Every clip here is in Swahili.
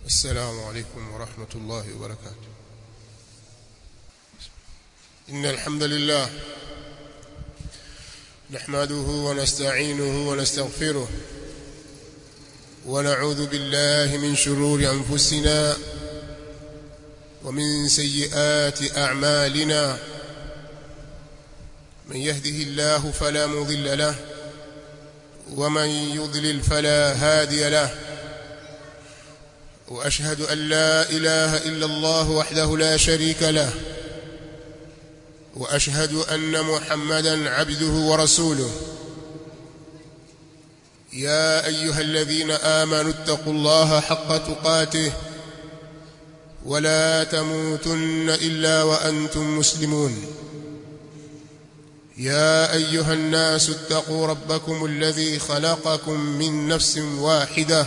السلام عليكم ورحمة الله وبركاته. إن الحمد لله نحمده ونستعينه ونستغفره ونعوذ بالله من شرور أنفسنا ومن سيئات أعمالنا. من يهده الله فلا مضل له ومن يضلل فلا هادي له. وأشهد أن لا إله إلا الله وحده لا شريك له وأشهد أن محمدا عبده ورسوله. يا أيها الذين آمنوا اتقوا الله حق تقاته ولا تموتن إلا وأنتم مسلمون. يا أيها الناس اتقوا ربكم الذي خلقكم من نفس واحدة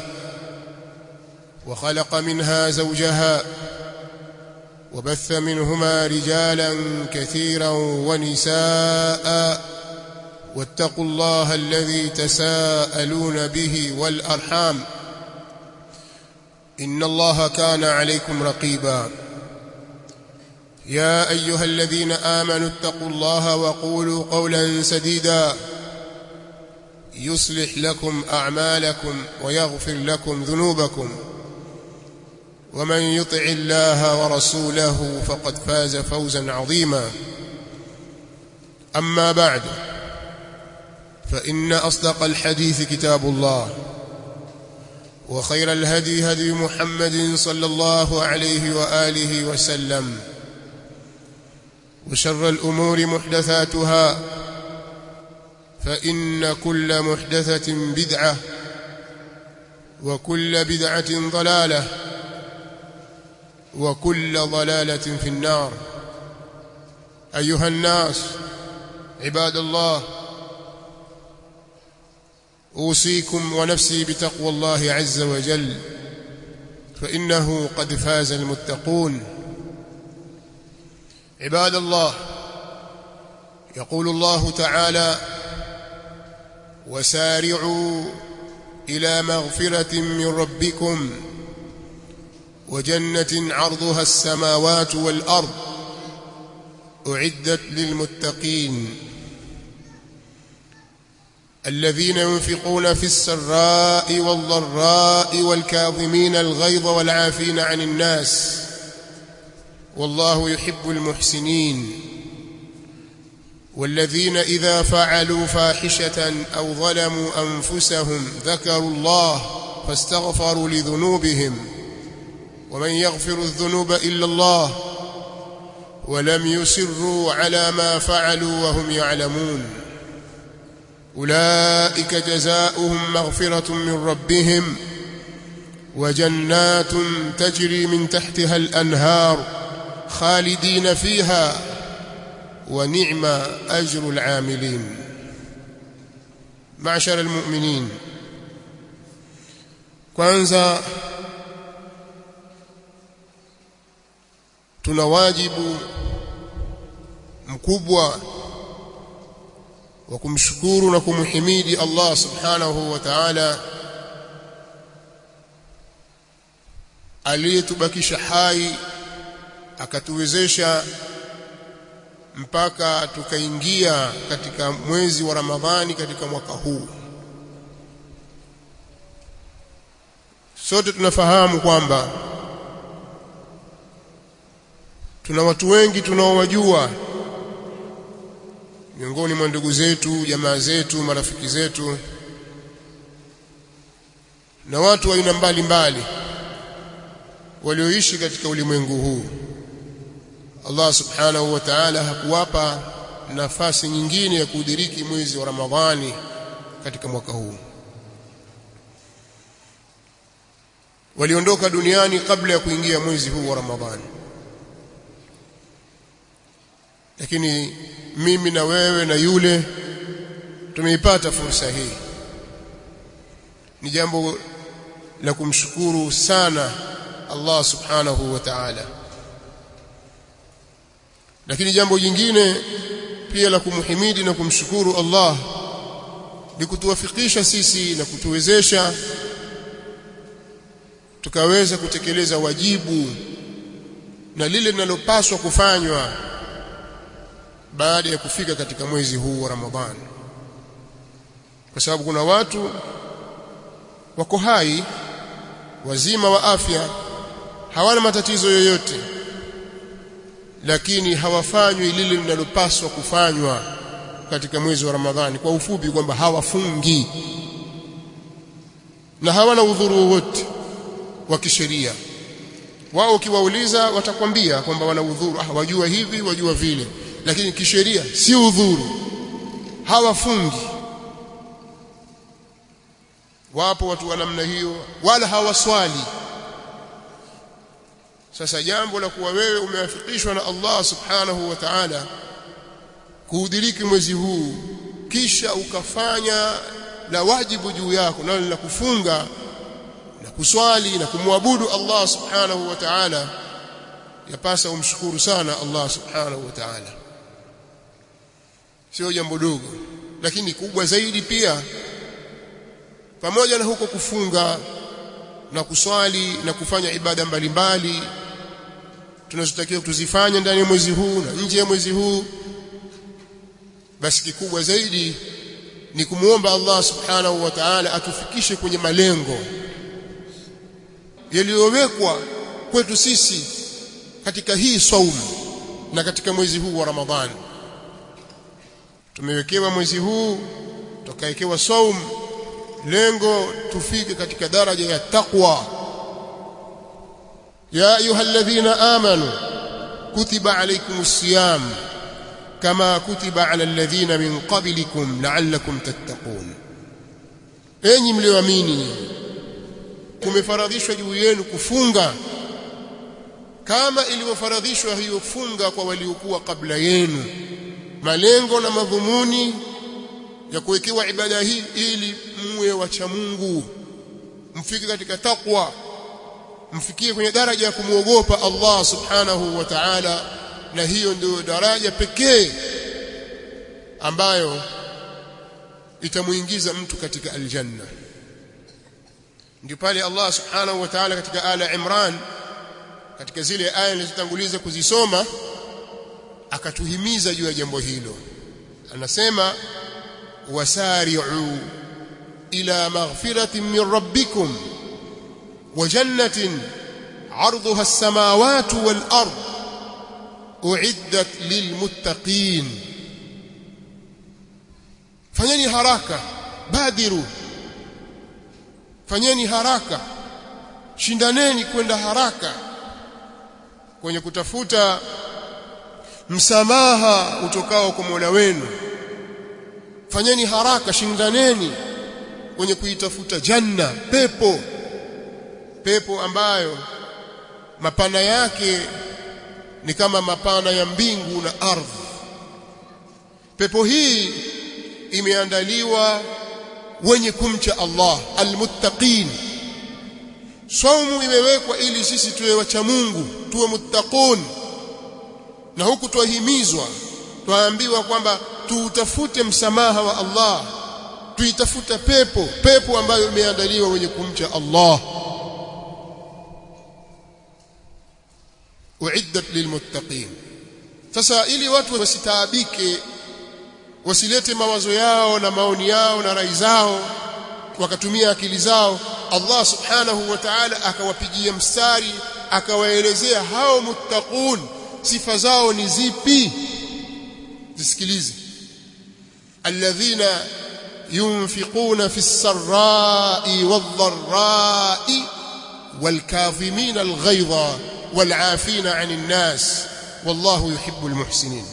وخلق منها زوجها وبث منهما رجالا كثيرا ونساء واتقوا الله الذي تساءلون به والأرحام إن الله كان عليكم رقيبا. يا أيها الذين آمنوا اتقوا الله وقولوا قولا سديدا يصلح لكم أعمالكم ويغفر لكم ذنوبكم ومن يطع الله ورسوله فقد فاز فوزا عظيما. أما بعد فإن أصدق الحديث كتاب الله وخير الهدي هدي محمد صلى الله عليه وآله وسلم وشر الأمور محدثاتها فإن كل محدثة بدعة وكل بدعة ضلالة وكل ضلالة في النار. أيها الناس عباد الله، أوصيكم ونفسي بتقوى الله عز وجل فإنه قد فاز المتقون. عباد الله، يقول الله تعالى: وسارعوا إلى مغفرة من ربكم وجنة عرضها السماوات والأرض أعدت للمتقين الذين ينفقون في السراء والضراء والكاظمين الغيظ والعافين عن الناس والله يحب المحسنين والذين إذا فعلوا فاحشة أو ظلموا أنفسهم ذكروا الله فاستغفروا لذنوبهم ومن يغفر الذنوب إلا الله ولم يصروا على ما فعلوا وهم يعلمون أولئك جزاؤهم مغفرة من ربهم وجنات تجري من تحتها الأنهار خالدين فيها ونعم أجر العاملين. معشر المؤمنين، kwanza tuna wajibu mkubwa wa kumshukuru na kumhimidi Allah subhanahu wa ta'ala aliyetubakisha hai akatuwezesha mpaka tukaingia katika mwezi wa Ramadhani katika mwaka huu. Sote tunafahamu kwamba tuna watu wengi tunaowajua miongoni mwa ndugu zetu, jamaa zetu, marafiki zetu na watu wa aina mbalimbali walioishi katika ulimwengu huu. Allah subhanahu wa ta'ala hakuwapa nafasi nyingine ya kudiriki mwezi wa Ramadhani katika mwaka huu. Waliondoka duniani kabla ya kuingia mwezi huu wa Ramadhani. Lakini mimi na wewe na yule tumeipata fursa hii. Ni jambo la kumshukuru sana Allah subhanahu wa ta'ala. Lakini jambo jingine pia la kumhimidi na kumshukuru Allah ni kutuwafikisha sisi na kutuwezesha tukaweza kutekeleza wajibu na lile linalopaswa kufanywa baada ya kufika katika mwezi huu wa Ramadhani. Kwa sababu kuna watu wako hai, wazima wa afya, hawana matatizo yoyote, lakini hawafanywi lile linalopaswa kufanywa katika mwezi wa Ramadhani. Kwa ufupi kwamba hawafungi na hawana udhuru wowote wa kisheria. Wao ukiwauliza watakwambia kwamba wana udhuru, wajua hivi wajua vile, lakini kisheria si udhuru, hawafungi. Wapo watu wa namna hiyo, wala hawaswali. Sasa jambo la kuwa wewe umewafikishwa na Allah subhanahu wa ta'ala kuudiriki mwezi huu, kisha ukafanya la wajibu juu yako, nalo la kufunga na kuswali na kumwabudu Allah subhanahu wa ta'ala, yapasa umshukuru sana Allah subhanahu wa ta'ala. Sio jambo dogo, lakini kubwa zaidi pia. Pamoja na huko kufunga na kuswali na kufanya ibada mbalimbali tunazotakiwa tuzifanye ndani ya mwezi huu na nje ya mwezi huu, basi kikubwa zaidi ni kumuomba Allah subhanahu wa ta'ala atufikishe kwenye malengo yaliyowekwa kwetu sisi katika hii saumu na katika mwezi huu wa Ramadhani. Tumewekewa mwezi huu, tukawekewa saumu, lengo tufike katika daraja ya taqwa. Ya ayyuhalladhina amanu kutiba alaykumus siyam kama kutiba ala alladhina min qablikum la'allakum tattaqun. Enyi mlioamini, kumefaradhishwa juu yenu kufunga kama ilivyofaradhishwa hiyo funga kwa waliokuwa kabla yenu. Malengo na madhumuni ya kuwekewa ibada hii ili muwe wacha Mungu, mfike katika takwa, mfikie kwenye daraja ya kumuogopa Allah subhanahu wa ta'ala. Na hiyo ndio daraja pekee ambayo itamuingiza mtu katika aljanna. Ndio pale Allah subhanahu wa ta'ala katika Ala Imran, katika zile aya nilizotanguliza kuzisoma, akatuhimiza juu ya jambo hilo. Anasema wasari'u ila maghfiratin min rabbikum wa jannatin 'arduha as-samawati wal ard u'iddat lilmuttaqin. Fanyeni haraka, badiru, fanyeni haraka, shindaneni kwenda haraka kwenye kutafuta msamaha utokao kwa Mola wenu. Fanyeni haraka, shindaneni kwenye kuitafuta janna, pepo ambayo mapana yake ni kama mapana ya mbingu na ardhi. Pepo hii imeandaliwa wenye kumcha Allah, almuttaqin. Saumu imewekwa ili sisi tuwe wacha Mungu, tuwe muttaqun. Na huku twahimizwa, twaambiwa kwamba tuutafute msamaha wa Allah, tuitafuta pepo ambayo imeandaliwa wenye kumcha Allah. Uiddat lilmuttaqin. Sasa ili watu wasitaabike, wasilete mawazo yao na maoni yao na rai zao, wakatumia akili zao, Allah subhanahu wa ta'ala akawapigia mstari, akawaelezea hao muttaqun sifa zao ni zipi. Zisikilize. Alladhina yunfiquna fis sarra'i wadh-dharra'i wal-kadhimina al-ghayza wal-'afina 'anil nas wallahu yuhibbul muhsinin.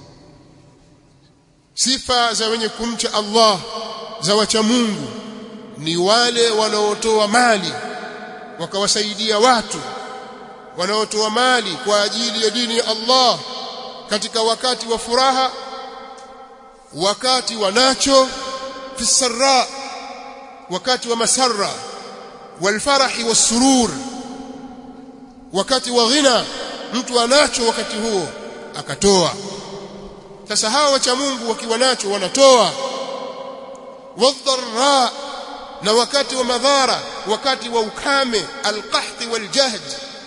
Sifa za wenye kumcha Allah, za wacha Mungu, ni wale wanaotoa mali wakawasaidia watu, wanaotoa mali kwa ajili ya dini ya Allah katika wakati wa furaha, wakati wanacho, fi sarra, wakati wa masarra, wal farahi was surur, wakati wa ghina, mtu anacho wakati huo akatoa. Sasa hawa wacha Mungu wakiwa nacho wanatoa. Wadharra, na wakati wa madhara, wakati wa ukame, alqahti waljahd,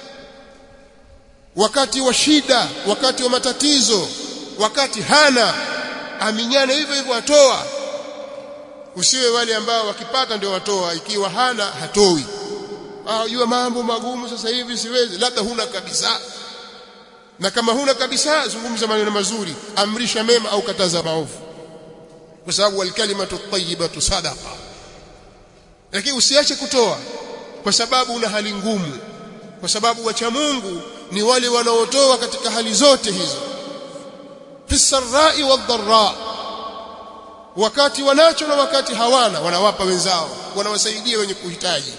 wakati wa shida, wakati wa matatizo, wakati hana, aminyane hivyo hivyo atoa. Usiwe wale ambao wakipata ndio watoa, ikiwa hana hatoi. Jua mambo magumu sasa hivi siwezi, labda huna kabisa. Na kama huna kabisa, zungumza maneno mazuri, amrisha mema au kataza maovu, kwa sababu alkalimatu tayyibatu sadaqa. Lakini usiache kutoa kwa sababu una hali ngumu, kwa sababu wacha Mungu ni wale wanaotoa katika hali zote hizo, fi sarra'i wadh-dharra, wakati wanacho na wakati hawana, wanawapa wenzao, wanawasaidia wenye kuhitaji.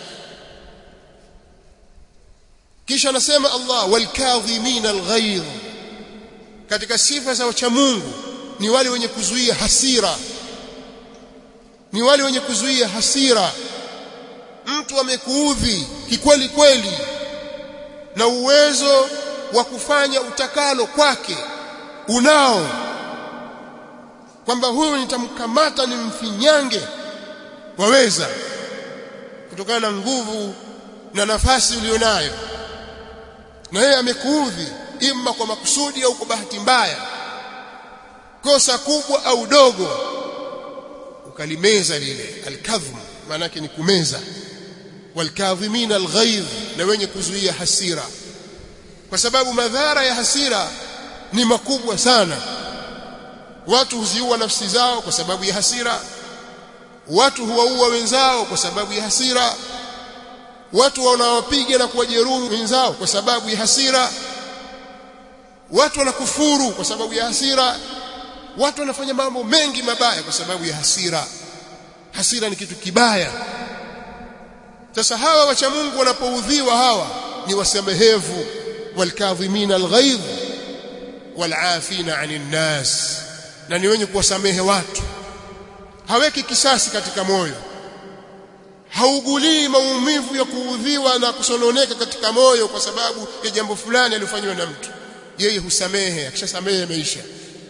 Kisha anasema Allah, walkadhimina alghayr, katika sifa za wacha Mungu ni wale wenye kuzuia hasira, ni wale wenye kuzuia hasira. Mtu amekuudhi kikweli kweli na uwezo wa kufanya utakalo kwake unao, kwamba huyu nitamkamata nimfinyange, waweza, kutokana na nguvu na nafasi ulionayo, na yeye amekuudhi imma kwa makusudi au kwa bahati mbaya, kosa kubwa au dogo, ukalimeza lile. Alkadhim maana yake ni kumeza. Walkadhimina alghayz, na wenye kuzuia hasira, kwa sababu madhara ya hasira ni makubwa sana. Watu huziua nafsi zao kwa sababu ya hasira, watu huwaua wenzao kwa sababu ya hasira, watu wanawapiga na kuwajeruhi wenzao kwa sababu ya hasira, watu wanakufuru kwa sababu ya hasira, watu wanafanya mambo mengi mabaya kwa sababu ya hasira. Hasira ni kitu kibaya. Sasa hawa wacha Mungu wanapoudhiwa, hawa ni wasamehevu, walkadhimina alghayz walafina 'anil nas, na ni wenye kuwasamehe watu. Haweki kisasi katika moyo, haugulii maumivu ya kuudhiwa na kusononeka katika moyo kwa sababu ya jambo fulani alifanywa na mtu. Yeye husamehe, akishasamehe maisha.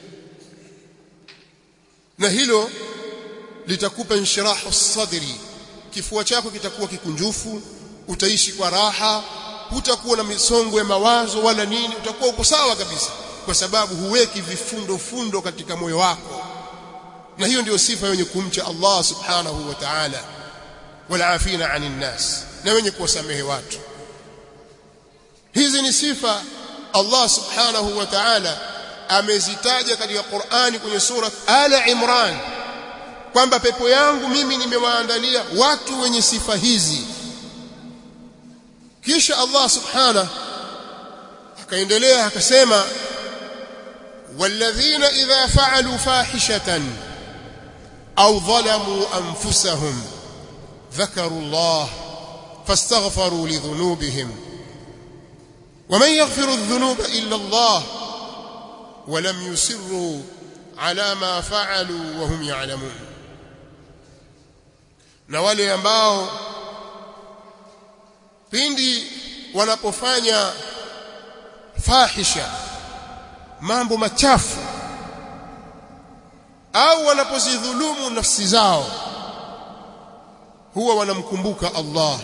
Na hilo litakupa inshirahu sadri, kifua chako kitakuwa kikunjufu, utaishi kwa raha, hutakuwa na misongo ya mawazo wala nini, utakuwa uko sawa kabisa, kwa sababu huweki vifundo katika moyo wako. Na hiyo ndio sifa yenye kumcha Allah subhanahu wa ta'ala, walafina 'anil nas, na wenye kuwasamehe watu. Hizi ni sifa Allah subhanahu wa ta'ala amezitaja katika Qur'ani kwenye sura Al-Imran, kwamba pepo yangu mimi nimewaandalia watu wenye sifa hizi. Kisha Allah subhanahu akaendelea akasema, walladhina idha fa'alu fahishatan aw dhalamu anfusahum dhakaru Allah fastaghfaru lidhunubihim waman yaghfiru adh-dhunuba illa Allah walam yusirru ala ma fa'alu wa hum ya'lamun. Na wale ambao pindi wanapofanya fahisha, mambo machafu, au wanapozidhulumu nafsi zao, huwa wanamkumbuka Allah,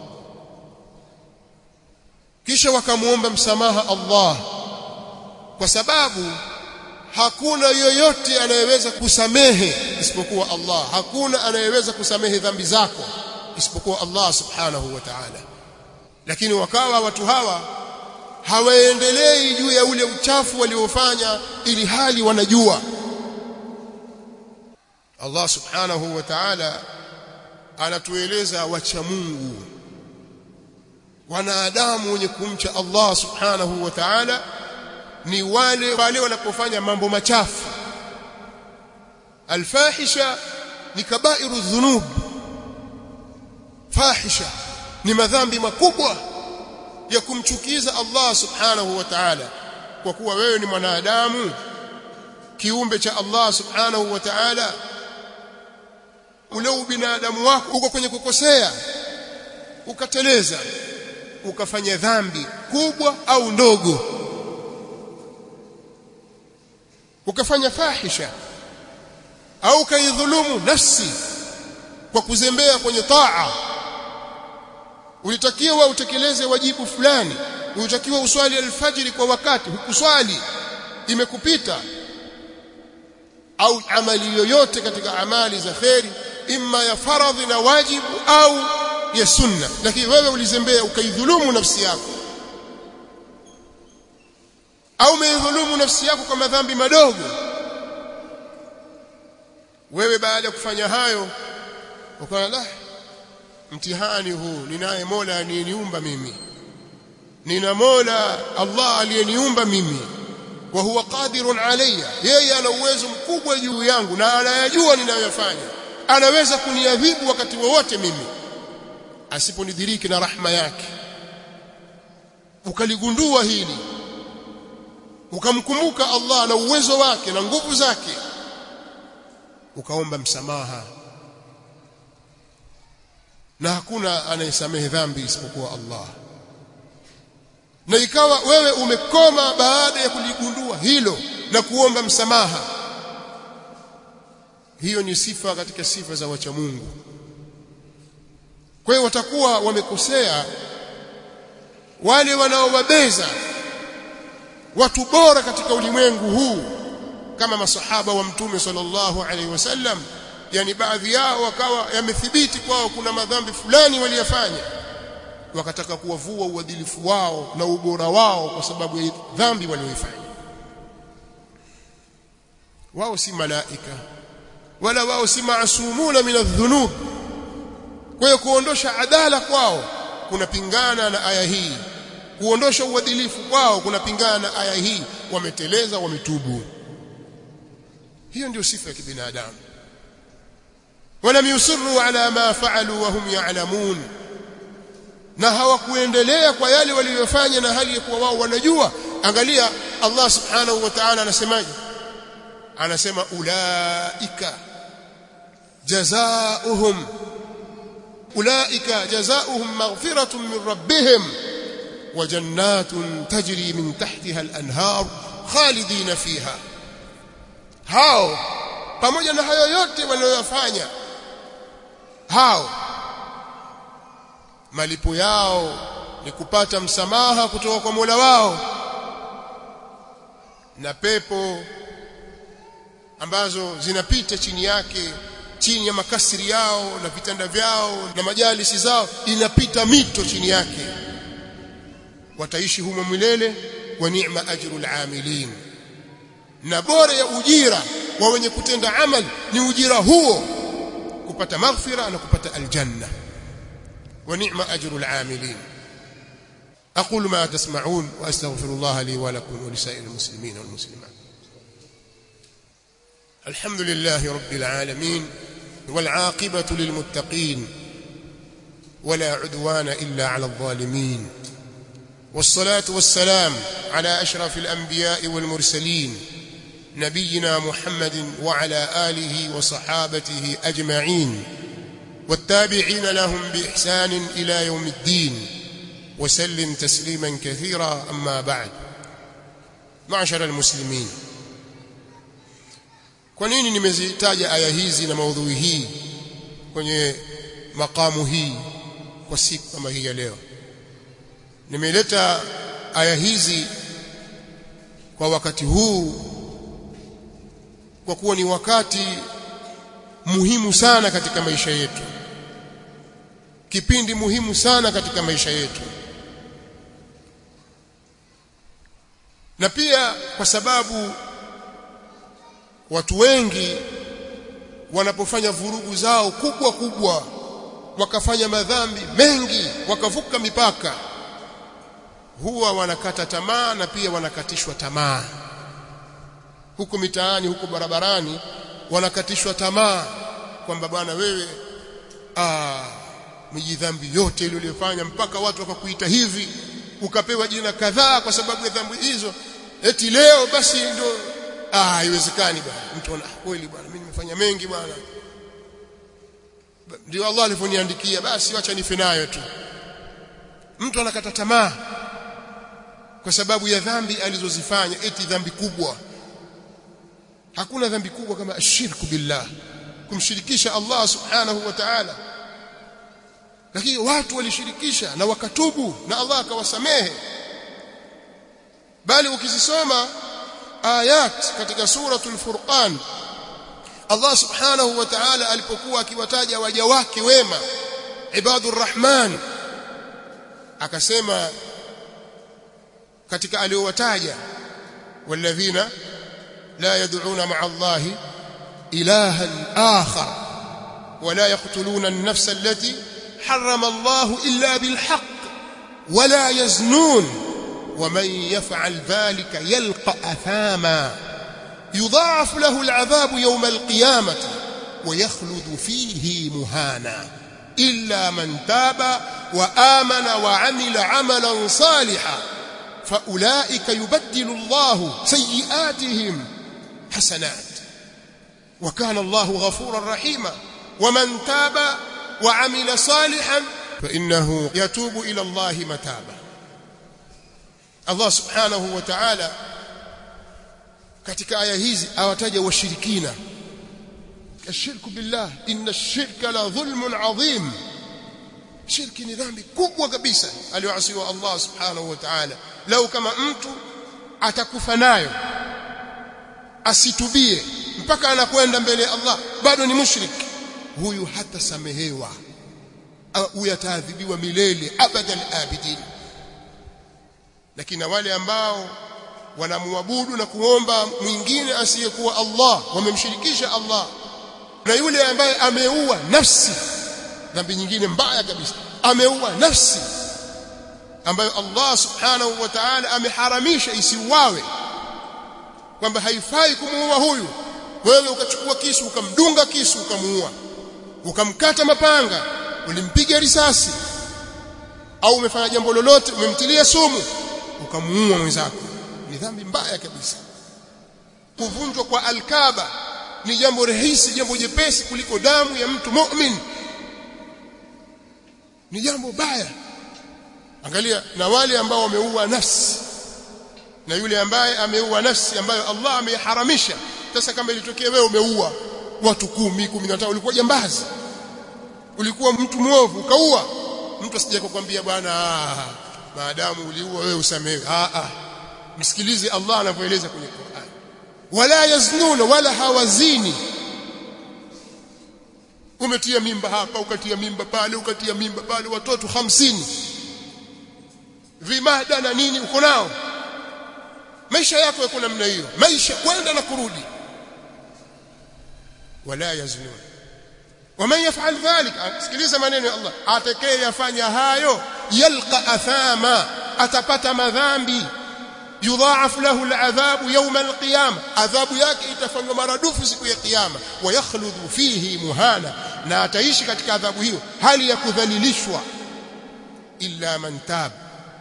kisha wakamuomba msamaha Allah, kwa sababu hakuna yoyote anayeweza kusamehe isipokuwa Allah. Hakuna anayeweza kusamehe dhambi zako isipokuwa Allah subhanahu wa ta'ala. Lakini wakawa watu hawa hawaendelei juu ya ule uchafu waliofanya, ili hali wanajua. Allah subhanahu wa ta'ala anatueleza wacha Mungu, wanadamu wenye kumcha Allah subhanahu wa ta'ala ni wale wanapofanya mambo machafu. Alfahisha ni kabairu dhunub. Fahisha ni madhambi makubwa ya kumchukiza Allah subhanahu wa ta'ala. Kwa kuwa wewe ni mwanadamu, kiumbe cha Allah subhanahu wa ta'ala, ule ubinadamu wako uko kwenye kukosea, ukateleza, ukafanya dhambi kubwa au ndogo, ukafanya fahisha au kaidhulumu nafsi, kwa kuzembea kwenye taa. Ulitakiwa utekeleze wajibu fulani, ulitakiwa uswali alfajiri kwa wakati, hukuswali, imekupita. Au amali yoyote katika amali za khairi, imma ya faradhi na wajibu au ya sunna, lakini wewe ulizembea ukaidhulumu nafsi yako, au umeidhulumu nafsi yako kwa madhambi madogo. Wewe baada ya kufanya hayo ukaona mtihani huu, ninaye Mola aliyeniumba mimi, nina Mola Allah aliyeniumba mimi, wa huwa qadirun alayya, yeye ana uwezo mkubwa juu yangu na anayajua ninayofanya, anaweza kuniadhibu wakati wowote mimi asiponidhiriki na rahma yake. Ukaligundua hili, ukamkumbuka Allah na uwezo wake na nguvu zake, ukaomba msamaha, na hakuna anayesamehe dhambi isipokuwa Allah. Na ikawa wewe umekoma baada ya kuligundua hilo na kuomba msamaha. Hiyo ni sifa katika sifa za wacha Mungu. Kwa hiyo watakuwa wamekosea wale wanaowabeza watu bora katika ulimwengu huu, kama masahaba wa Mtume sallallahu alaihi wasallam. Yani baadhi yao wakawa yamethibiti kwao kuna madhambi fulani waliyafanya, wakataka kuwavua uadilifu wao na ubora wao kwa sababu ya dhambi walioifanya. Wao si malaika wala wao si maasumuna min adh-dhunub. Kwa hiyo kuondosha adala kwao kunapingana na aya hii, kuondosha uadilifu kwao kunapingana na aya hii. Wameteleza, wametubu. Hiyo ndio sifa ya kibinadamu. Walam yusirru ala ma fa'alu wa hum ya'lamun, na hawakuendelea kwa yale waliyofanya na hali ya kuwa wao wanajua. Angalia Allah subhanahu wa ta'ala anasemaje? Anasema ulaika jazaohum maghfiratun min rabbihim wa jannatun tajri min tahtiha al-anhar khalidina fiha. Hao pamoja na hayo yote waliyofanya, hao malipo yao ni kupata msamaha kutoka kwa Mola wao na pepo ambazo zinapita chini yake, chini ya makasiri yao na vitanda vyao na majalisi zao, inapita mito chini yake. Wataishi humo milele. Wa ni'ma ajrul amilin, na bora ya ujira wa wenye kutenda amali ni ujira huo, kupata maghfira na kupata aljanna. Wa ni'ma ajrul amilin. aqulu ma tasma'un wa astaghfirullah li wa lakum wa lisa'iril muslimin wal muslimat. alhamdulillahi rabbil alamin wal 'aqibatu lil muttaqin wala 'udwana illa 'ala adh-dhalimin. والصلاة والسلام على أشرف الأنبياء والمرسلين نبينا محمد وعلى آله وصحابته أجمعين والتابعين لهم بإحسان إلى يوم الدين وسلم تسليما كثيرا. أما بعد، معشر المسلمين، kwa nini nimezitaja aya hizi na maudhui hii kwenye makamu hii kwa siku kama hii ya leo? Nimeleta aya hizi kwa wakati huu kwa kuwa ni wakati muhimu sana katika maisha yetu, kipindi muhimu sana katika maisha yetu, na pia kwa sababu watu wengi wanapofanya vurugu zao kubwa kubwa, wakafanya madhambi mengi, wakavuka mipaka, huwa wanakata tamaa na pia wanakatishwa tamaa. Huko mitaani, huko barabarani, wanakatishwa tamaa kwamba bwana wewe miji dhambi yote ile uliyofanya, mpaka watu wakakuita hivi, ukapewa jina kadhaa kwa sababu ya dhambi hizo, eti leo basi ndio haiwezekani bwana. Mtu ana kweli bwana, mimi nimefanya mengi bwana, ndio Allah alivyoniandikia, basi acha nife nayo tu. Mtu anakata tamaa kwa sababu ya dhambi alizozifanya, eti dhambi kubwa. Hakuna dhambi kubwa kama ashirku billah, kumshirikisha Allah subhanahu wa ta'ala. Lakini watu walishirikisha na wakatubu na Allah akawasamehe. Bali ukizisoma ayat katika suratul Furqan, Allah subhanahu wa ta'ala alipokuwa akiwataja waja wake wema ibadur rahman, akasema katika aliyowataja, walladhina la yad'una ma'a Allahi ilahan akhar wala yaqtuluna an-nafsa allati harrama Allahu illa bilhaqq wala yaznun ومن يفعل ذلك يلقى أثاما يضاعف له العذاب يوم القيامة ويخلد فيه مهانا إلا من تاب وآمن وعمل عملا صالحا فأولئك يبدل الله سيئاتهم حسنات وكان الله غفورا رحيما ومن تاب وعمل صالحا فإنه يتوب إلى الله متابا. Allah subhanahu wa ta'ala katika aya hizi awataja washirikina, ashirku billah, inna ash-shirka la dhulmun adhim. Shirki ni dhambi kubwa kabisa aliyoasiwa Allah subhanahu wa ta'ala. Lau kama mtu atakufa nayo asitubie mpaka anakwenda mbele ya Allah bado ni mushrik, huyu hatasamehewa, huyu ataadhibiwa milele abadan abidin. Lakini wale ambao wanamwabudu na kuomba mwingine asiyekuwa Allah, wamemshirikisha Allah, na yule ambaye ameua nafsi, dhambi nyingine mbaya kabisa, ameua nafsi ambayo Allah subhanahu wa ta'ala ameharamisha isiuawe, kwamba haifai kumuua huyu, wewe ukachukua kisu ukamdunga kisu ukamuua, ukamkata mapanga, ulimpiga risasi, au umefanya jambo lolote, umemtilia sumu ukamuua mwenzako, ni dhambi mbaya kabisa. Kuvunjwa kwa alkaba ni jambo rahisi, jambo jepesi kuliko damu ya mtu mu'min, ni jambo baya. Angalia na wale ambao wameua nafsi, na yule ambaye ameua nafsi ambayo Allah ameharamisha. Sasa kama ilitokea wewe umeua watu 10, 15, ulikuwa jambazi, ulikuwa mtu mwovu, ukaua mtu, asije kukwambia bwana maadamu uliua wewe usamehewe. Msikilize Allah anavyoeleza kwenye Qur'an, wala yaznuna, wala hawazini. Umetia mimba hapa, ukatia mimba pale, ukatia mimba pale, watoto 50, vimada na nini uko nao, maisha yako yako namna hiyo, maisha kwenda na kurudi. Wala yaznuna waman yaf'al dhalika, sikiliza maneno ya Allah, atakayefanya hayo yalqa athama, atapata madhambi, yudhaaf lahu al'adhabu yawm al-qiyamah, adhabu yake itafanywa maradufu siku ya kiyama, wa yakhludu fihi muhana, na ataishi katika adhabu hiyo hali ya kudhalilishwa. Illa man tab,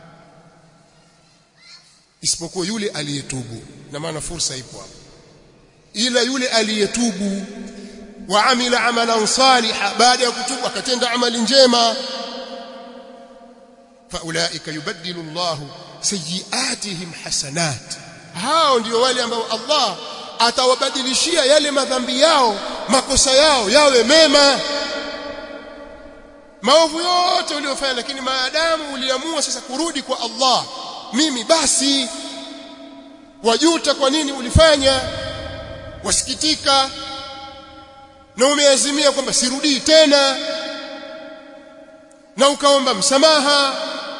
isipokuwa yule aliyetubu. Na maana fursa ipo hapo, ila yule aliyetubu wa amila amalan saliha, baada ya kutubu akatenda amali njema, faulaika yubaddilu Allahu sayiatihim hasanat, hao ndio wale ambao Allah atawabadilishia yale madhambi yao, makosa yao yawe mema. Maovu yote uliyofanya, lakini maadamu uliamua sasa kurudi kwa Allah, mimi basi, wajuta kwa nini ulifanya, wasikitika na umeazimia kwamba sirudii tena, na ukaomba msamaha,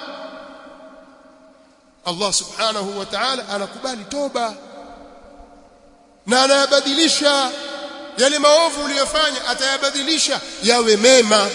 Allah subhanahu wa ta'ala anakubali toba na anayabadilisha yale maovu uliyofanya, atayabadilisha yawe mema.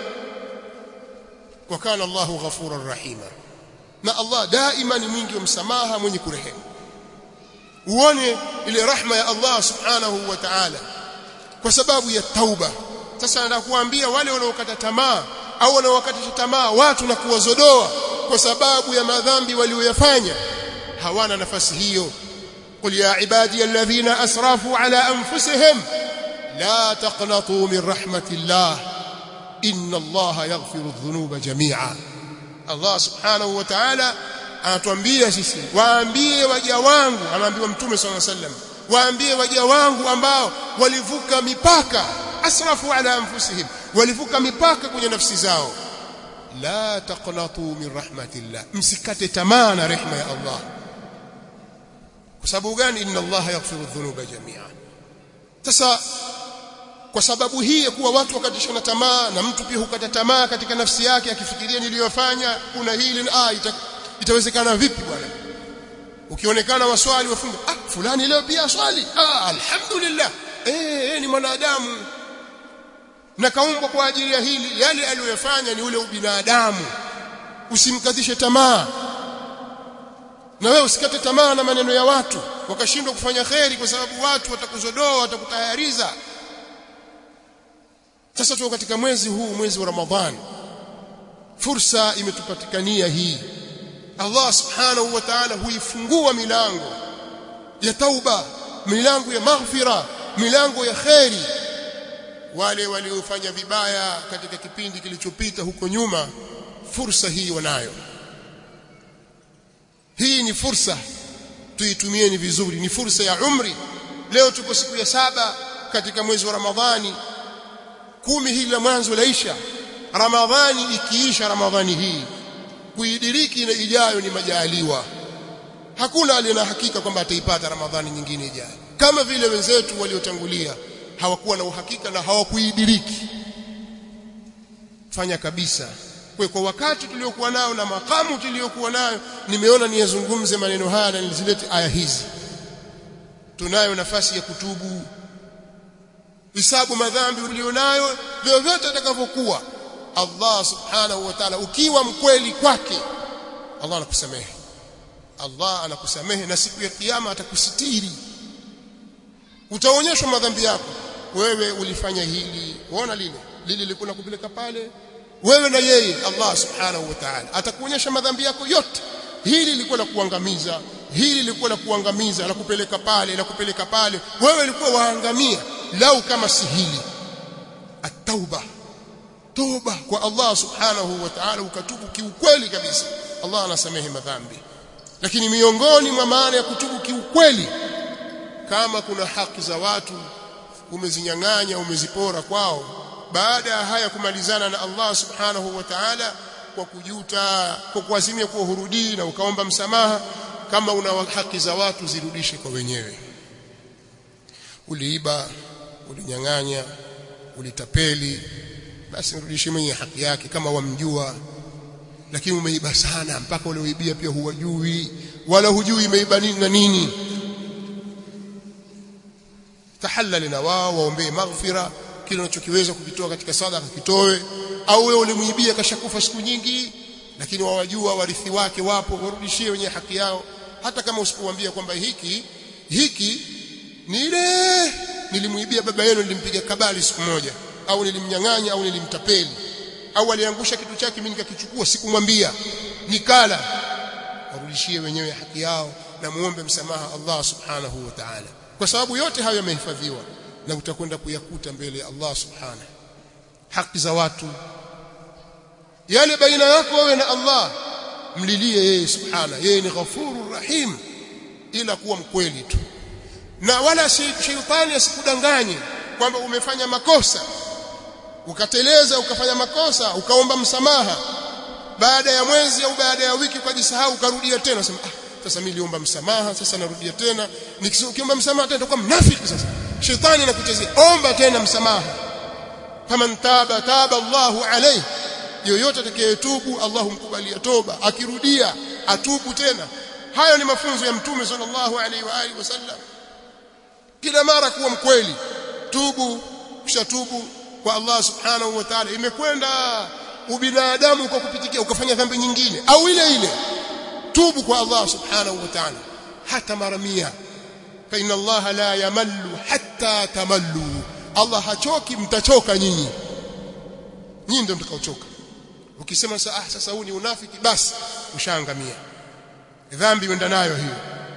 Wa kana Allahu ghafuran rahima, na Allah daima ni mwingi wa msamaha, mwenye kurehemu. Uone ile rahma ya Allah subhanahu wa ta'ala kwa sababu ya tauba. Sasa nataka kuambia wale wanaokata tamaa au wanaowakatisha tamaa watu na kuwazodoa kwa sababu ya madhambi walioyafanya, hawana nafasi hiyo. Qul ya ibadi alladhina asrafu ala anfusihim la taqnatu min rahmatillah inna Allaha yaghfiru dhunuba jami'a. Allah subhanahu wa ta'ala anatuambia sisi, waambie waja wangu, anaambiwa Mtume sallallahu alaihi wasallam, waambie waja wangu ambao walivuka mipaka asrafu ala anfusihim, walivuka mipaka kwenye nafsi zao. La taqnatu min rahmatillah, msikate tamaa na rehema ya Allah. Kwa sababu gani? Inna Allah yaghfiru dhunuba jami'an. Sasa kwa sababu hii ya kuwa watu wakatishana tamaa, na mtu pia hukata tamaa katika nafsi yake akifikiria niliyofanya kuna hili, itawezekana vipi bwana? Ukionekana waswali wafunga, fulani leo pia swali, alhamdulillah, ni mwanadamu na kaumbwa kwa ajili ya hili. Yale aliyofanya ni ule ubinadamu, usimkatishe tamaa. Na wewe usikate tamaa na maneno ya watu wakashindwa kufanya kheri kwa sababu watu watakuzodoa, watakutahariza. Sasa tuko katika mwezi huu, mwezi wa Ramadhani, fursa imetupatikania hii. Allah subhanahu wa ta'ala huifungua milango ya tauba, milango ya maghfira, milango ya kheri. Wale waliofanya vibaya katika kipindi kilichopita huko nyuma, fursa hii wanayo. Hii ni fursa, tuitumieni vizuri. Ni fursa ya umri. Leo tuko siku ya 7 katika mwezi wa Ramadhani. 10 hili la mwanzo laisha. Ramadhani ikiisha, Ramadhani hii kuidiriki na ijayo ni majaliwa. Hakuna aliyena hakika kwamba ataipata Ramadhani nyingine ijayo, kama vile wenzetu waliotangulia hawakuwa na uhakika na hawakuidiriki. Fanya kabisa kwa wakati tuliokuwa nao na makamu tuliokuwa nayo. Nimeona niyazungumze maneno haya na nizilete aya hizi. Tunayo nafasi ya kutubu, hisabu madhambi ulionayo, vyovyote atakavyokuwa. Allah subhanahu wa ta'ala, ukiwa mkweli kwake, Allah anakusamehe. Allah anakusamehe, na siku ya kiyama atakusitiri. Utaonyeshwa madhambi yako. Wewe ulifanya hili, unaona lile lilikuwa nakupeleka pale. Wewe na yeye Allah subhanahu wa ta'ala atakuonyesha madhambi yako yote. Hili lilikuwa la kuangamiza, hili lilikuwa la kuangamiza, la kupeleka pale, la kupeleka pale. Wewe ulikuwa waangamia lau kama si hili. At-tauba, toba kwa Allah subhanahu wa ta'ala, ukatubu kiukweli kabisa, Allah anasamehe madhambi. Lakini miongoni mwa maana ya kutubu kiukweli, kama kuna haki za watu umezinyang'anya, umezipora kwao, baada ya haya kumalizana na Allah subhanahu wa ta'ala kwa kujuta, kwa kuazimia kuwa hurudi na ukaomba msamaha, kama una haki za watu zirudishe kwa wenyewe. Uliiba, ulinyang'anya, ulitapeli, basi mrudishie mwenye haki yake kama wamjua. Lakini umeiba sana mpaka ule uibia pia huwajui wala hujui imeiba nini na nini, tahallal na wao, waombee maghfira. Kile unachokiweza kukitoa katika sadaka kitoe. Au wewe ulimuibia kashakufa siku nyingi, lakini wawajua warithi wake wapo, warudishie wenye haki yao. Hata kama usipowaambia kwamba hiki ni ile nilimuibia baba yenu, nilimpiga kabali siku moja, au nilimnyang'anya, au nilimtapeli, au aliangusha kitu chake mimi nikakichukua, sikumwambia nikala, warudishie wenyewe haki yao na muombe msamaha Allah subhanahu wa ta'ala, kwa sababu yote hayo yamehifadhiwa na utakwenda kuyakuta mbele ya Allah subhanahu. Haki za watu, yale baina yako wewe na Allah, mlilie yeye subhanahu. Yeye ni Ghafurur Rahim, ila kuwa mkweli tu, na wala shetani asikudanganye kwamba umefanya makosa, ukateleza, ukafanya makosa, ukaomba msamaha, baada ya mwezi au baada ya wiki ukajisahau, ukarudia tena, sema sasa mimi niliomba msamaha, sasa narudia tena. Nikiomba msamaha tena utakuwa mnafiki. Sasa shetani anakuchezea, omba tena msamaha. Faman taba taba Allahu alayhi, yoyote atakayetubu Allah humkubalia toba, akirudia atubu tena. Hayo ni mafunzo ya Mtume sallallahu alaihi wa alihi wasallam. Kila mara kuwa mkweli, tubu, kisha tubu kwa Allah subhanahu wa ta'ala. Imekwenda ubinadamu kwa kupitikia ukafanya dhambi nyingine au ile ile, tubu kwa Allah subhanahu wa ta'ala hata mara 100. Fa inna Allah la yamallu hatta tamallu, Allah hachoki, mtachoka nyinyi ndio mtakaochoka. Ukisema sasa huu ni unafiki, basi ushaangamia, dhambi wenda nayo hiyo.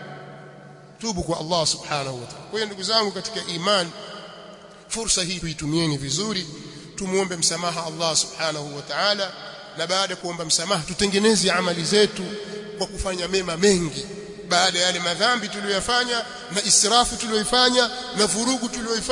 Tubu kwa Allah subhanahu wa ta'ala. Kwa hiyo ndugu zangu katika imani, fursa hii tuitumieni vizuri, tumuombe msamaha Allah subhanahu wa ta'ala, na baada ya kuomba msamaha tutengeneze amali zetu kwa kufanya mema mengi. Baada ya yale madhambi tuliyofanya na israfu tuliyoifanya na vurugu tuliyoifanya,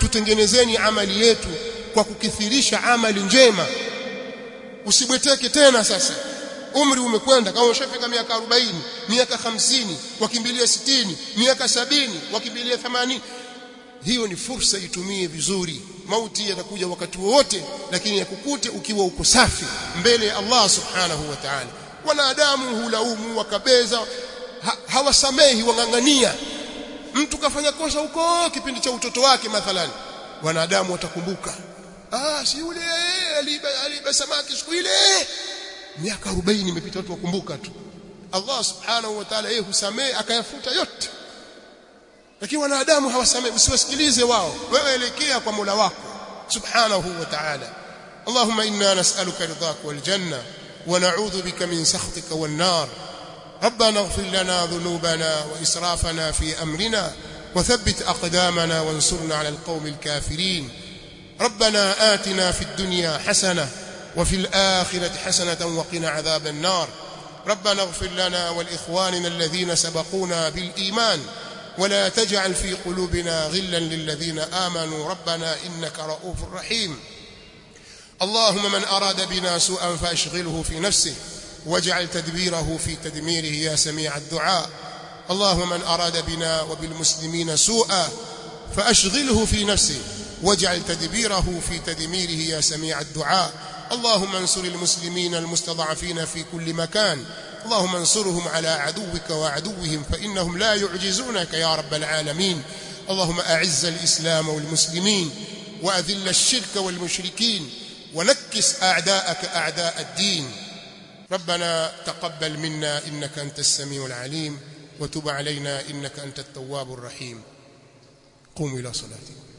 tutengenezeni amali yetu kwa kukithirisha amali njema. Usibweteke tena sasa, umri umekwenda, kama ushafika miaka 40, miaka 50 wakimbilia 60, miaka 70 wakimbilia 80. Hiyo ni fursa, itumie vizuri. Mauti yatakuja wakati wowote, lakini yakukute ukiwa uko safi mbele ya Allah subhanahu wa ta'ala. Wanadamu hulaumu, wakabeza, hawasamehi, wangangania. Mtu kafanya kosa huko kipindi cha utoto wake mathalan, wanadamu watakumbuka, si yule aliba samaki siku ile, miaka 40 imepita, watu wakumbuka tu. Allah subhanahu wa ta'ala yeye husamehe akayafuta yote, lakini wanadamu hawasamehi. Usiwasikilize wao, wewe elekea kwa Mola wako subhanahu wa ta'ala. Allahumma inna nas'aluka ridhaka wal janna wa na'udhu bika min sakhatika wan nar. ربنا اغفر لنا ذنوبنا وإسرافنا في أمرنا وثبت أقدامنا وانصرنا على القوم الكافرين. ربنا آتنا في الدنيا حسنة وفي الآخرة حسنة وقنا عذاب النار. ربنا اغفر لنا ولإخواننا الذين سبقونا بالإيمان ولا تجعل في قلوبنا غلا للذين آمنوا ربنا إنك رؤوف رحيم. اللهم من أراد بنا سوءا فأشغله في نفسه واجعل تدبيره في تدميره يا سميع الدعاء. اللهم من أراد بنا وبالمسلمين سوءا فأشغله في نفسه واجعل تدبيره في تدميره يا سميع الدعاء. اللهم انصر المسلمين المستضعفين في كل مكان. اللهم انصرهم على عدوك وعدوهم فإنهم لا يعجزونك يا رب العالمين. اللهم أعز الإسلام والمسلمين وأذل الشرك والمشركين ونكس أعداءك أعداء الدين. ربنا تقبل منا إنك أنت السميع العليم وتب علينا إنك أنت التواب الرحيم. قوموا إلى صلاتكم.